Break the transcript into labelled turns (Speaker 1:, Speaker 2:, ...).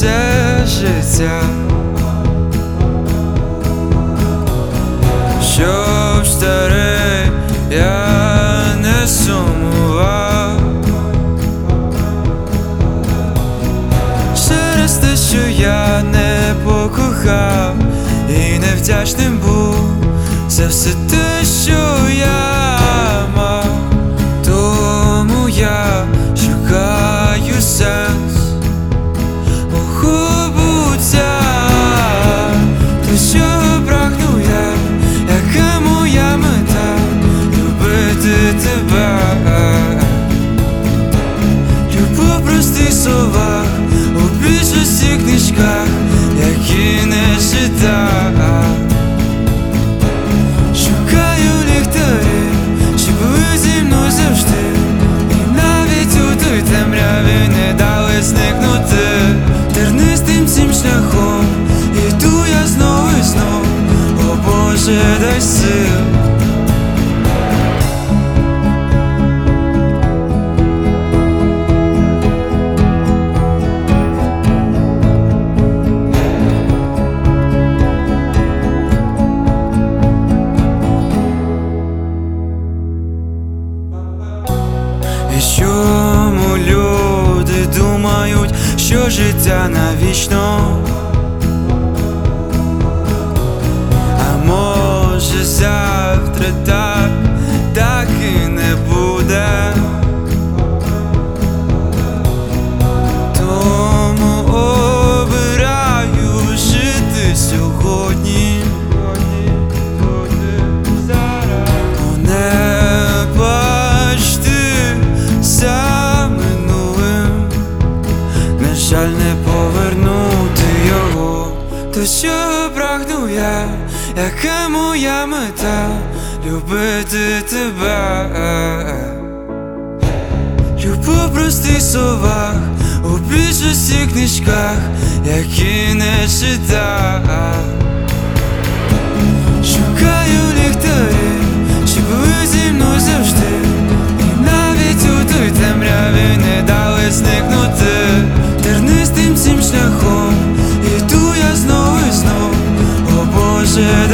Speaker 1: все життя, щоб старий я не сумував через те, що я не покохав і невдячним був за все те, що я мав. Тому я шукаю сенс мого буття, до чого прагну я, яка моя мета — любити тебе. Любов в простих словах, у більшості книжках, які не читав. Шукаю ліхтарі, щоб були зі мною завжди, і навіть у той темряві не дали зникнути. Тернистим цим шляхом іду я знову і знов, о Боже, дай сил. І чому люди думають, що життя навічно? А може завтра так і не буде. Тому обираю жити сьогодні, не бачити за минулим, на жаль, не повернути його. До чого прагну я, яка моя мета — любити тебе. Любов в простих словах, у більшості книжках, які не читав. Шукаю ліхтарі, щоб були зі мною завжди, і навіть у той темряві не дали зникнути. Тернистим цим шляхом іду я знову і знов, о Боже,